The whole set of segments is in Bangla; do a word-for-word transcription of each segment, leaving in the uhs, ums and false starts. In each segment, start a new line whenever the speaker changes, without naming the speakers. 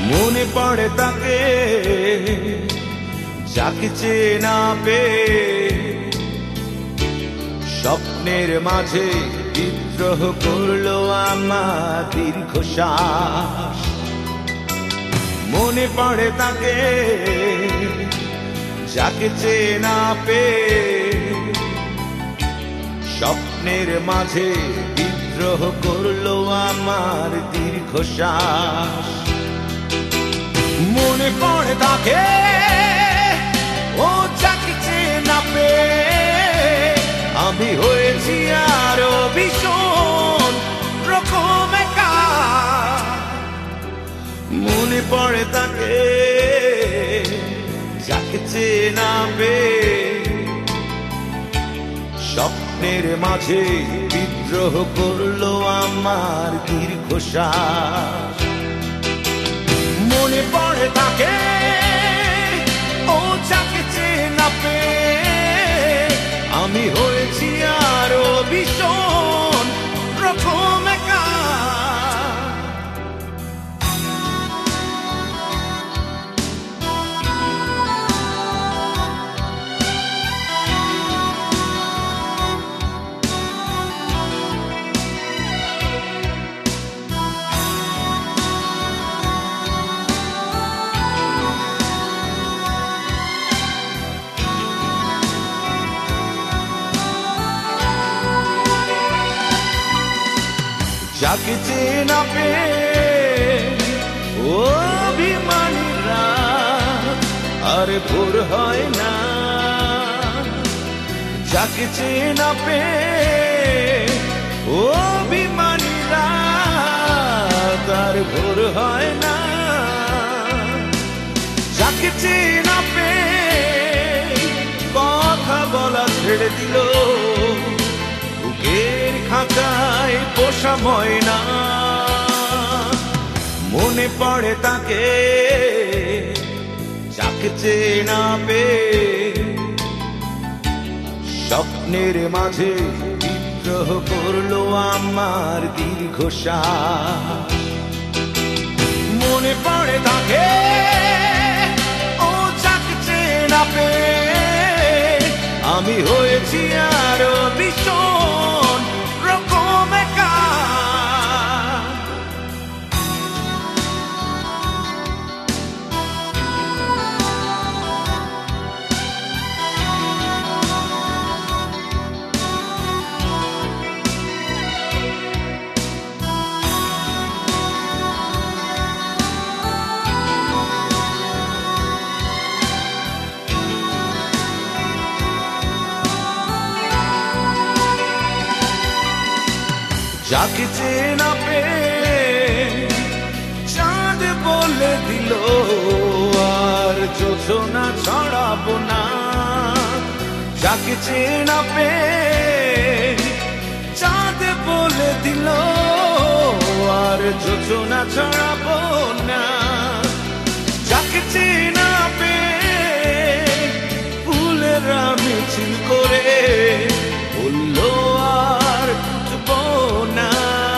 মনে পড়ে তাকে যাকে চেনা পেয়ে স্বপ্নের মাঝে বিদ্রোহ করলো আমার দীর্ঘশ্বাস। মনে পড়ে তাকে যাকে চেনা পেয়ে স্বপ্নের মাঝে বিদ্রোহ করলো আমার দীর্ঘশ্বাস। মনে পড়ে তাকে ও যাকে চেনা পেয়ে আমি হয়েছি আরো ভীষণ রকম একা। মনে পড়ে তাকে যাকে চেনা পেয়ে স্বপ্নের মাঝে বিদ্রোহ করলো আমার দীর্ঘশ্বাস। মনে পড়ে তাকে ও যাকে চেনা পেয়ে আমি হয়েছি আরো ভীষণ রকম একা। যাকে চেনা পেয়ে অভিমানীরা আর ভোর হয় না। যাকে চেনা পেয়ে অভিমানীরা তার ভোর হয় না। যাকে চেনা পেয়ে কথা বলা ছেড়ে দিল বুকের খাঁচায় পোষা ময়না। মনে পড়ে তাকে যাকে চেনা পেয়ে স্বপ্নের মাঝে বিদ্রোহ করলো আমার দীর্ঘশ্বাস। মনে পড়ে তাকে ও যাকে চেনা পেয়ে আমি হয়েছি আরো ভীষণ রকম একা। যাকে চেনা পেয়ে চাঁদ বলে দিল আর যোজনা ছড়াবো না। যাকে চেনা পেয়ে চাঁদ বলে দিল আর যোজনা ছড়াবো না। যাকে চেনা পেয়ে ফুলেরা মিছিল করে বললো আর না।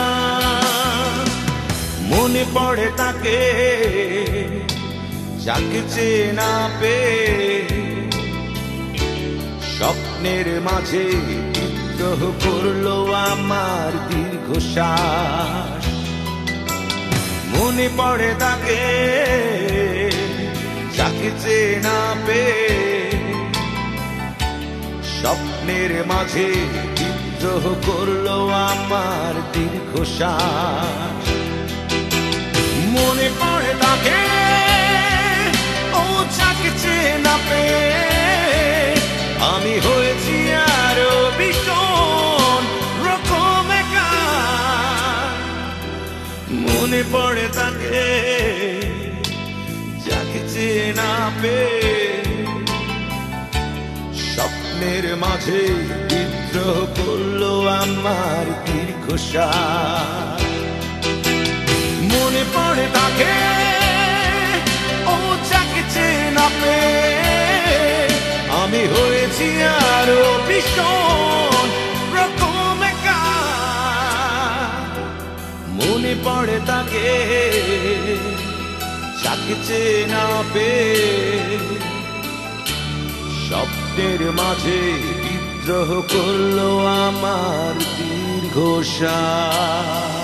মনে পড়ে তাকে যাকে চেনা পেয়ে স্বপ্নের মাঝে বিদ্রোহ করলো আমার দীর্ঘশ্বাস। মনে পড়ে তাকে যাকে চেনা পেয়ে স্বপ্নের মাঝে বিদ্রোহ করলো আমার দীর্ঘশ্বাস। মনে পড়ে তাকে ও যাকে চেনা পেয়ে আমি হয়েছি আরো ভীষণ রকম একা। মনে পড়ে তাকে যাকে চেনা পেয়ে স্বপ্নের মাঝে বিদ্রোহ করলো আমার দীর্ঘশ্বাস। মনে পড়ে তাকে ও যাকে চেনা পেয়ে আমি হয়েছি আরো ভীষণ রকম একা। মনে পড়ে তাকে ডাকছে না পেয়ে স্বপ্নের মাঝে বিদ্রোহ করলো আমার দীর্ঘশ্বাস।